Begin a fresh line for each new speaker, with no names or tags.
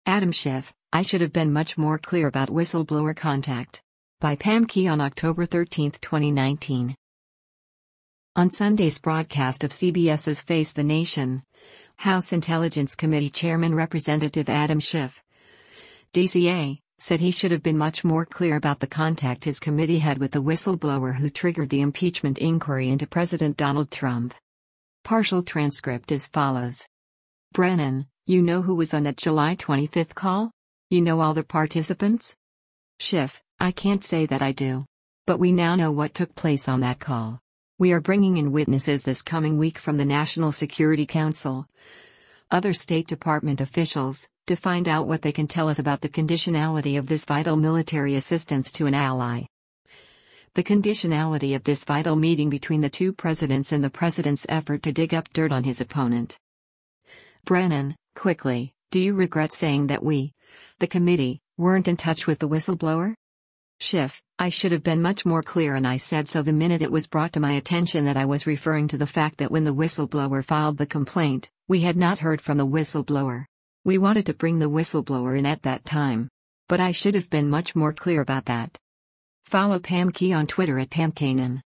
Adam Schiff, I should have been much more clear about whistleblower contact. By Pam Key on October 13, 2019. On Sunday's broadcast of CBS's Face the Nation, House Intelligence Committee Chairman Representative Adam Schiff, DCA, said he should have been much more clear about the contact his committee had with the whistleblower who triggered the impeachment inquiry into President Donald Trump. Partial transcript as follows. Brennan, you know who was on that July 25 call? You know all the participants? Schiff, I can't say that I do. But we now know what took place on that call. We are bringing in witnesses this coming week from the National Security Council, other State Department officials, to find out what they can tell us about the conditionality of this vital military assistance to an ally. The conditionality of this vital meeting between the two presidents and the president's effort to dig up dirt on his opponent. Brennan, quickly, do you regret saying that we, the committee, weren't in touch with the whistleblower? Schiff, I should have been much more clear, and I said so the minute it was brought to my attention that I was referring to the fact that when the whistleblower filed the complaint, we had not heard from the whistleblower. We wanted to bring the whistleblower in at that time. But I should have been much more clear about that. Follow Pam Key on Twitter at PamKanan.